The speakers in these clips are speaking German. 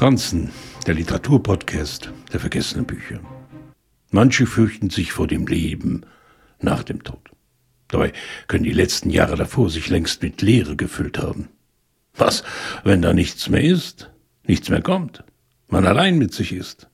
Franzen, der Literaturpodcast der vergessenen Bücher. Manche fürchten sich vor dem Leben nach dem Tod. Dabei können die letzten Jahre davor sich längst mit Leere gefüllt haben. Was, wenn da nichts mehr ist, nichts mehr kommt, man allein mit sich ist?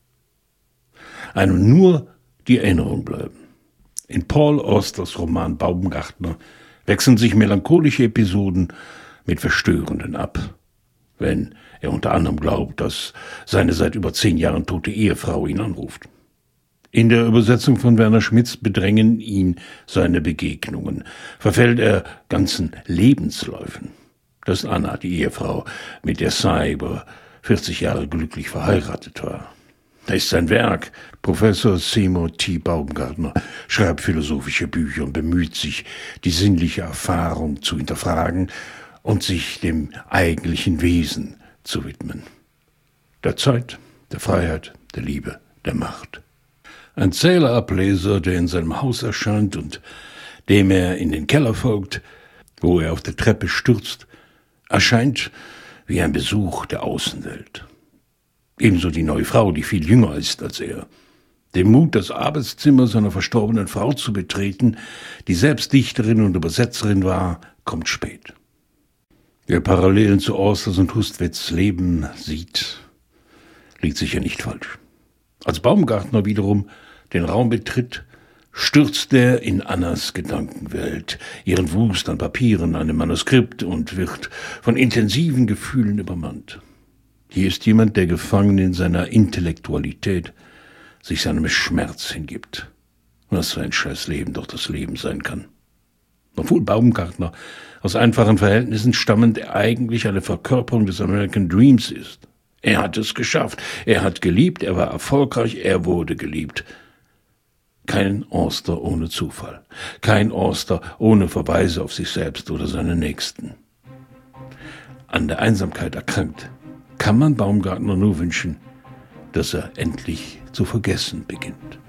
Einem nur die Erinnerung bleiben. In Paul Austers Roman Baumgartner wechseln sich melancholische Episoden mit verstörenden ab, wenn er unter anderem glaubt, dass seine seit über 10 Jahren tote Ehefrau ihn anruft. In der Übersetzung von Werner Schmitz bedrängen ihn seine Begegnungen, verfällt er ganzen Lebensläufen. Das ist Anna, die Ehefrau, mit der Sai über 40 Jahre glücklich verheiratet war. Da ist sein Werk. Professor Seymour T. Baumgartner schreibt philosophische Bücher und bemüht sich, die sinnliche Erfahrung zu hinterfragen und sich dem eigentlichen Wesen zu widmen. Der Zeit, der Freiheit, der Liebe, der Macht. Ein Zählerableser, der in seinem Haus erscheint und dem er in den Keller folgt, wo er auf der Treppe stürzt, erscheint wie ein Besuch der Außenwelt. Ebenso die neue Frau, die viel jünger ist als er. Den Mut, das Arbeitszimmer seiner verstorbenen Frau zu betreten, die selbst Dichterin und Übersetzerin war, kommt spät. Wer Parallelen zu Austers und Hustvedts Leben sieht, liegt sicher nicht falsch. Als Baumgartner wiederum den Raum betritt, stürzt er in Annas Gedankenwelt, ihren Wust an Papieren, einem Manuskript und wird von intensiven Gefühlen übermannt. Hier ist jemand, der gefangen in seiner Intellektualität sich seinem Schmerz hingibt. Was für ein scheiß Leben doch das Leben sein kann. Obwohl Baumgartner aus einfachen Verhältnissen stammend eigentlich eine Verkörperung des American Dreams ist. Er hat es geschafft. Er hat geliebt, er war erfolgreich, er wurde geliebt. Kein Auster ohne Zufall. Kein Auster ohne Verweise auf sich selbst oder seine Nächsten. An der Einsamkeit erkrankt, kann man Baumgartner nur wünschen, dass er endlich zu vergessen beginnt.